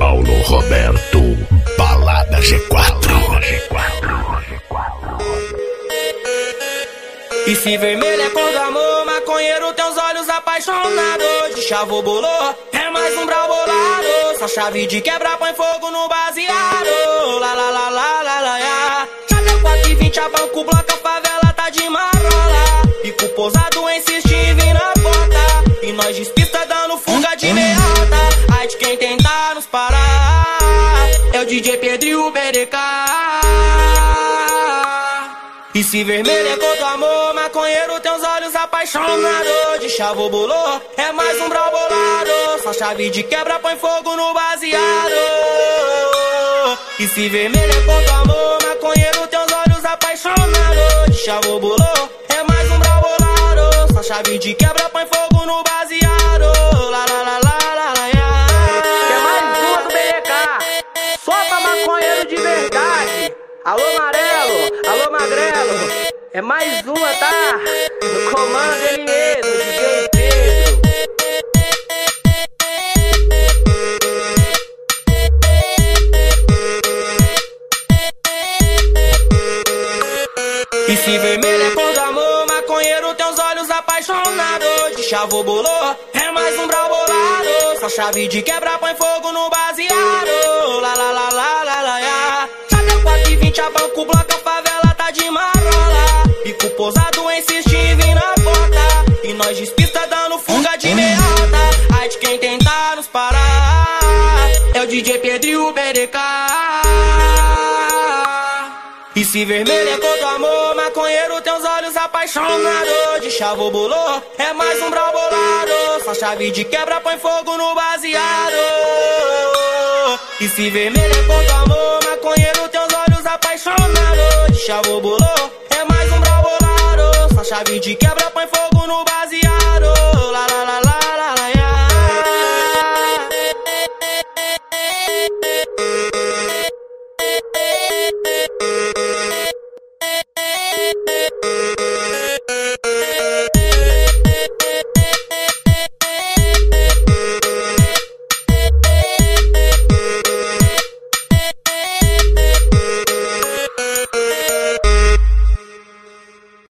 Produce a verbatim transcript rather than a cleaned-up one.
Paulo Roberto, Balada G quatro. E se vermelho é cor do amor, maconheiro tem os olhos apaixonados. De chavo bolô, é mais um brau bolado. Só chave de quebra põe fogo no baseado. La la la la la la ya. Já deu quatro e vinte a banco, bloca, favela tá de marola. Pico pousado insiste em vir na porta. E nós despista dando fuga de meia alta. Ai de quem tentar nos parar é o D J Pedro e o B D K. E se vermelho é cor do amor, maconheiro tem os olhos apaixonados. De chavo bolô, é mais um brau bolado. Só chave de quebra põe fogo no baseado. E se vermelho é cor do amor, maconheiro tem os olhos apaixonados. De chavo bolô, é mais um brau bolado. Só chave de quebra põe fogo no baseado. La la la la la la ya. É mais uma do B D K, só pra maconheiro de verdade. Alô Amarelo, alô Magrelo, é mais uma, tá? No comando ele mesmo, D J Pedro. E se vermelho é cor do amor, maconheiro tem os olhos apaixonados. De chavo bolô, é mais um brau bolado. Só chave de quebra põe fogo no baseado. La la la la la la ya. Já deu quatro e vinte a banco, bloca, favela tá de marola. Pico pousado insiste em vir na porta. E nós despista dando fuga de meia alta. Ai de quem tentar nos parar é o D J Pedro e o B D K. E se vermelho é cor do amor, maconheiro tem os olhos apaixonados. De chavo bolô, é mais um brau bolado. Só chave de quebra põe fogo no baseado. E se vermelho é cor do amor, maconheiro tem os olhos apaixonados. De chavo bolô, é mais um brau bolado. Só chave de quebra